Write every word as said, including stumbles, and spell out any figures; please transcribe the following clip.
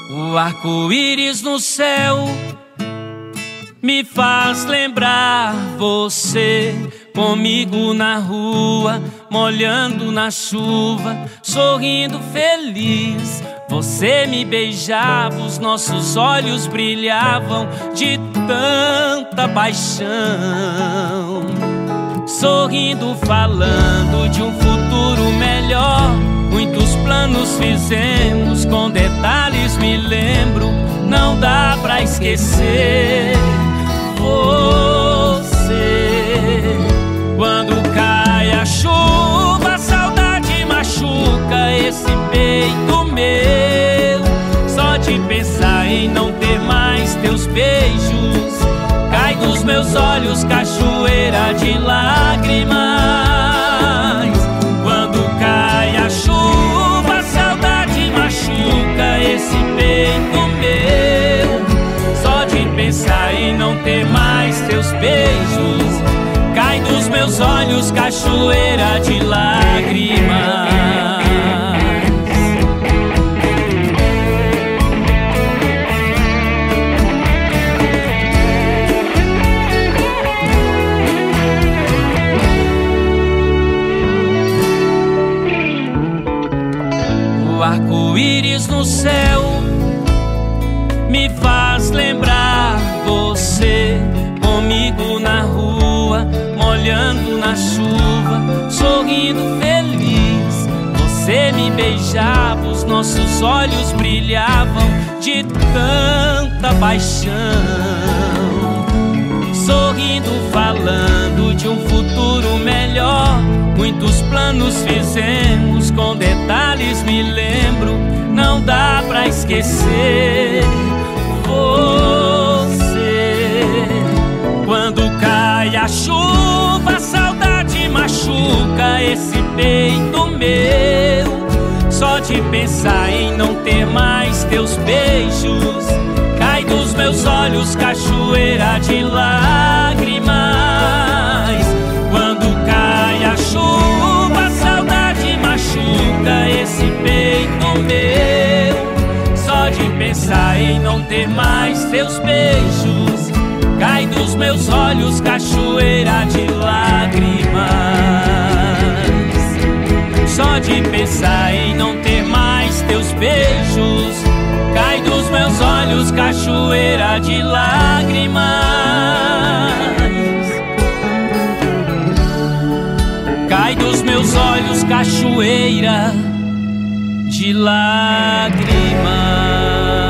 O arco-íris no céu me faz lembrar você, comigo na rua, molhando na chuva, sorrindo feliz. Você me beijava, os nossos olhos brilhavam de tanta paixão. Sorrindo, falando de um futuro melhor. Muitos planos fizemos, com detalhes me lembro. Não dá pra esquecer você. Quando cai a chuva, a saudade machuca esse peito meu. Só de pensar em não ter mais teus beijos, cai dos meus olhos cachoeira de lágrimas. Quando cai a chuva, a saudade machuca esse peito meu. Só de pensar em não ter mais teus beijos, cai dos meus olhos cachoeira de lágrimas. O arco-íris no céu me faz lembrar você, comigo na rua, molhando na chuva, sorrindo feliz. Você me beijava, os nossos olhos brilhavam de tanta paixão. Sorrindo, falando de um futuro melhor. Muitos planos fizemos, com detalhes me lembro. Não dá pra esquecer você. Quando cai a chuva, a saudade machuca esse peito meu. Só de pensar em não ter mais teus beijos, cai dos meus olhos cachoeira de lágrimas. Quando cai a chuva, a saudade machuca esse peito meu. Só de pensar em não ter mais teus beijos, cai dos meus olhos cachoeira de lágrimas. Só de pensar em não ter mais teus beijos, cai dos meus olhos cachoeira de lágrimas. Cai dos meus olhos cachoeira de lágrimas.